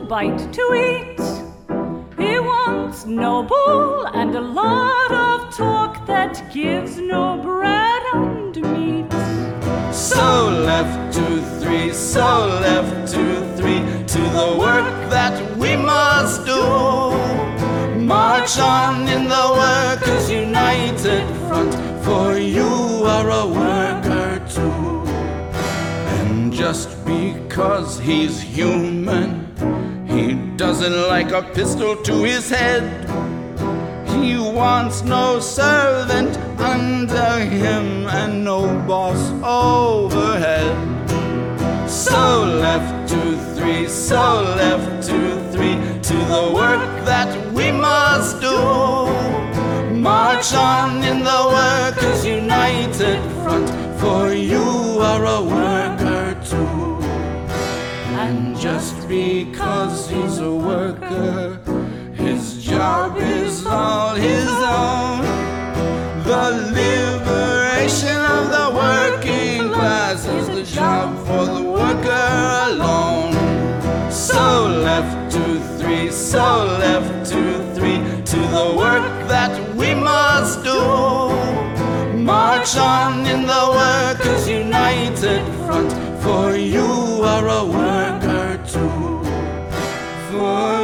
bite to eat. He wants no bull and a lot of talk that gives no bread and meat. So left 2, 3, so left 2, 3, to the work that we must do. March on in the Workers' United Front, for you are a worker too. And just because he's human, he doesn't like a pistol to his head. He wants no servant under him and no boss overhead. So left 2, 3, so left 2, 3, to the work that we must do. March on in the Workers' United Front, for you are a worker too. And just because he's a worker, his job is all his own. The liberation of the working class is the job for the worker alone. So left 2, 3, so left 2, 3, to the work that we must do. March on in the Workers' United Front, for you are a worker too. For